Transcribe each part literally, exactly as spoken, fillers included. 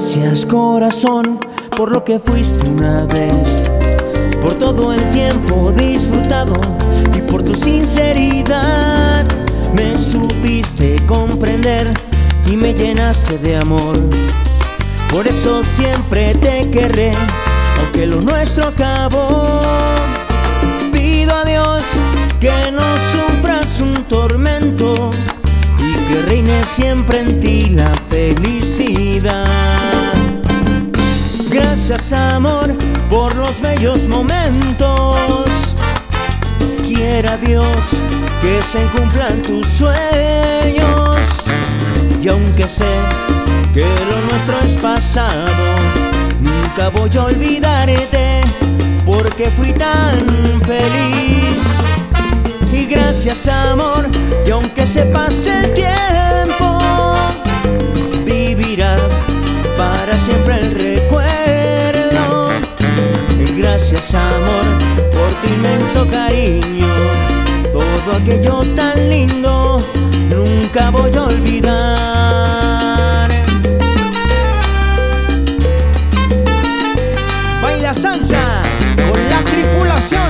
Gracias, corazón, por lo que fuiste una vez, por todo el tiempo disfrutado y por tu sinceridad. Me supiste comprender y me llenaste de amor. Por eso siempre te querré, aunque lo nuestro acabó. Pido a Dios que no sufras un tormento y que reine siempre en ti la felicidad. Gracias, amor, por los bellos momentos. Quiera Dios que se cumplan tus sueños. Y aunque sé que lo nuestro es pasado, nunca voy a olvidarte, porque fui tan feliz. Y gracias, amor, y aunque se pase el tiempo, vivirá para siempre el recuerdo. Y gracias, amor, por tu inmenso cariño. Todo aquello tan lindo nunca voy a olvidar. Baila salsa con la tripulación.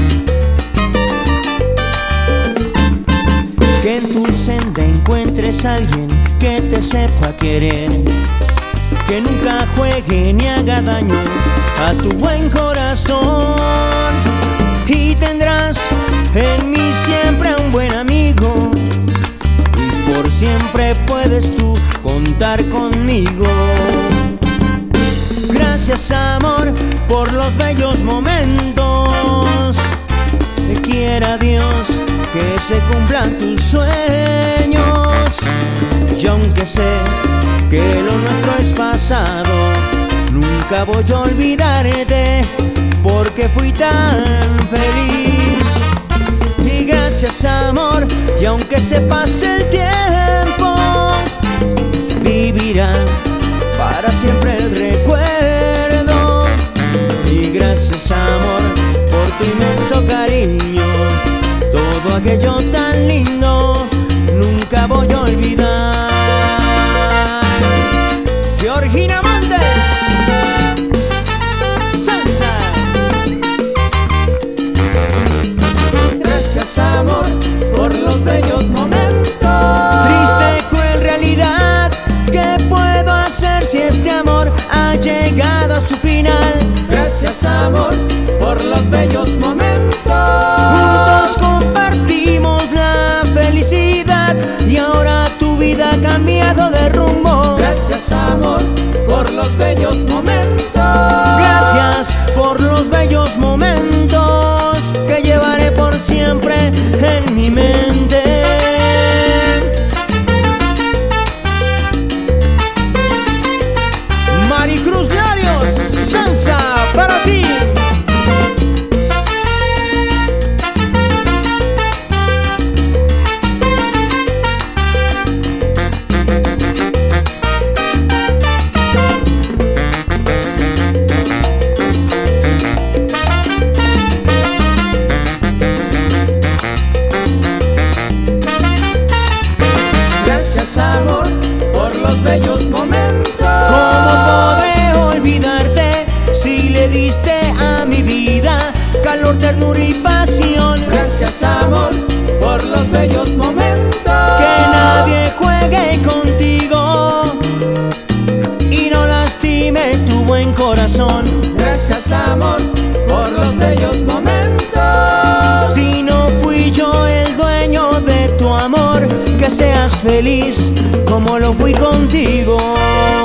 Que en tu senda encuentres a alguien que te sepa querer, que nunca juegue ni haga daño a tu buen corazón. Y tendrás en mí siempre un buen amigo, y por siempre puedes tú contar conmigo. Gracias, amor, por los bellos momentos. Quiera Dios que se cumplan tus sueños. Y aunque sé que lo nuestro es pasado, nunca voy a olvidarte, porque fui tan feliz. Y gracias, amor, y aunque se pase el tiempo, vivirá para siempre el recuerdo. Y gracias, amor, por tu inmenso cariño. Todo aquello tan lindo nunca voy a olvidar. Georgina Montes, salsa. Gracias, amor, por los bellos momentos. Triste, cruel realidad, ¿qué puedo hacer si este amor ha llegado a su final? Gracias, amor, por los bellos momentos. Juntos compartimos la felicidad y ahora tu vida ha cambiado de rumbo. Gracias, amor, por los bellos momentos. Gracias por los bellos momentos que llevaré por siempre en mi mente. Maricruz Larios, salsa para ti. Gracias, amor, por los bellos momentos. ¿Cómo podré olvidarte si le diste a mi vida calor, ternura y pasión? Gracias, amor, por los bellos momentos. Que nadie juegue contigo y no lastime tu buen corazón. Gracias, amor, por los bellos momentos. Si no fui yo el dueño de tu amor, que seas feliz como lo fui contigo.